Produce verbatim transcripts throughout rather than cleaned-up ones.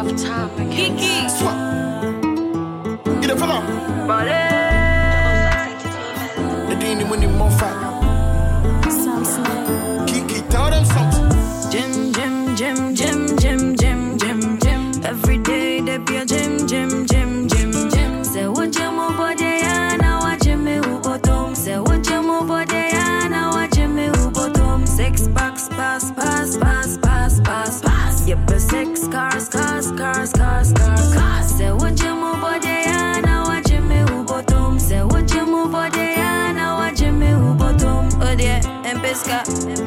Tough time, Kiki. Swap. Get a fellow. The Dini money more fat. Kiki, tell them something. Gym, gym, gym, gym, gym, gym, gym, gym. Every day there be a gym, gym, gym, gym, gym. Say what gym over there, now watch me who bottom. Say what gym over there, now watch me who bottom. Six packs, pass, pass, pass, pass, pass, pass. Yep, six cars, cars, cars, cars, cars, cars. Say what gym over there, now watch me who bottom. Say what gym over there, now watch me who bottom. Oh dear, and pesca.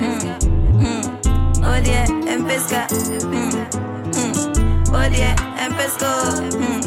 Oh yeah, en pesca. Mm, mm. Oh yeah, en pesco. Mm,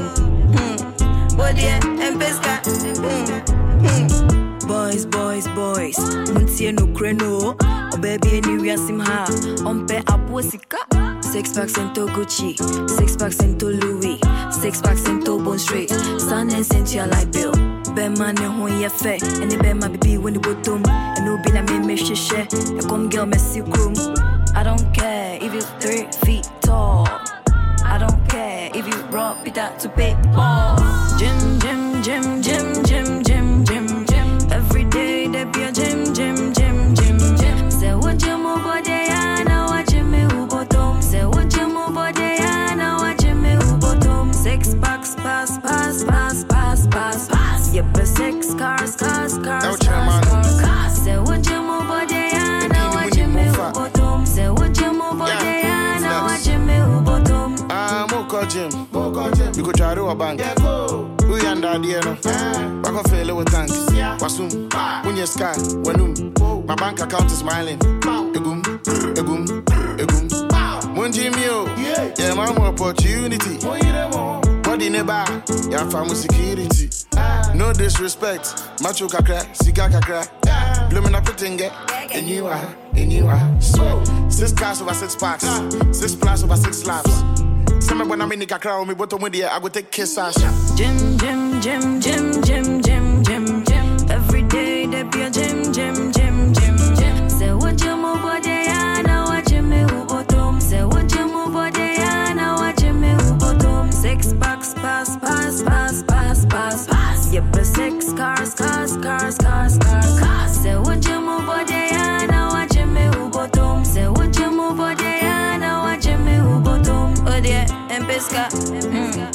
mm. Oh yeah, en pesca. Mm, mm. Boys, boys, boys. Muntie no kreno. Oh baby, anywhere sim ha. Ompe aposika. Six packs into Gucci, six packs into Louis, six packs into Bond Street. Sun and Cynthia like Bill. Ben man who ye fe, and the ben my baby when the bottom. And no be na me me share. A come girl messy room. I don't care if you three feet tall. I don't care if you rock it out to pay ball. Gym, gym, gym, gym, gym, gym, gym, gym. Every day there be a gym, gym, gym, gym, gym. Say what gym over there, now watch me who bottom. Say what gym over there, now watch me who bottom. Six packs, pass, pass, pass, pass, pass, pass. Yep, six cars, cars, cars, cars, cars, cars. Say what gym over there, now watch me who bottom. Say what gym over there, now watch me who bottom. Ah, Moko Jim. You go try to a bank. We under the no. Back of fail with thanks. Wasum. When you sky, when my bank account is smiling. Egum, egum, egum. Munji mio. Yeah, my more opportunity. Body neba. Yeah, family security. No disrespect. Macho kakra, sika kakra. Blooming up a tinga. And you are, and you are. So, six cars over six packs. Six plus over six laps. Some when I'm in the kakra, me bottom with the I go take kiss ass. Gym, gym, gym, gym, gym, gym, gym, gym. Every day there be a gym, gym, gym, gym, gym. Say what gym over there, now watch me who bottom. Say what gym over there, now watch me who bottom. Six packs, pass, pass, pass, pass, pass, pass. Yep, six cars, cars, cars, cars, cars, cars. Say what gym over there, now watch me who bottom. Say what gym over there, now watch me who bottom. Oh dear, en pesca. Mm,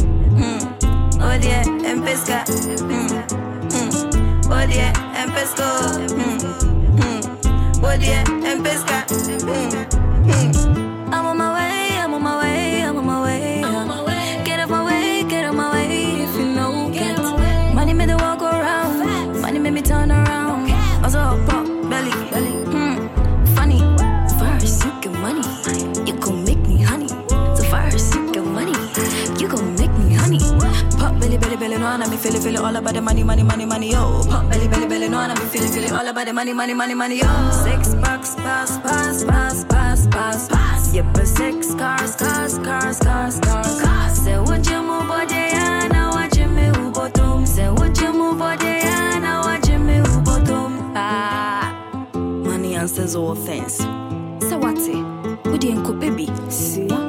mm. Oh dear, en pesca. Mm, mm. Oh dear, en pesco. Mm, mm. Oh dear, en pesca. Mm, mm. I'm on my way, I'm on my way, I'm on my way. I'm on my way. Get off my way, get off my way. If you know, get money made me walk around. Money made me turn around. Also pop belly, belly. Hmm, funny. First you get money, you gon' make me honey. So first you get money, you gon' make me honey. Pop belly, belly, belly, no, and I be feeling, feeling all about the money, money, money, money, yo. Pop belly, belly, belly, no, and I be feeling, feeling all about the money, money, money, money, yo. Six packs, pass, pass, pass, pass, pass, pass. Yep, six cars, cars, cars, cars, cars, cars. Say what you move over there, now watch me who bottom. Say what you move over there, now watch me who bottom. Ah, money answers all things. So what's it? We didn't go baby. See ya.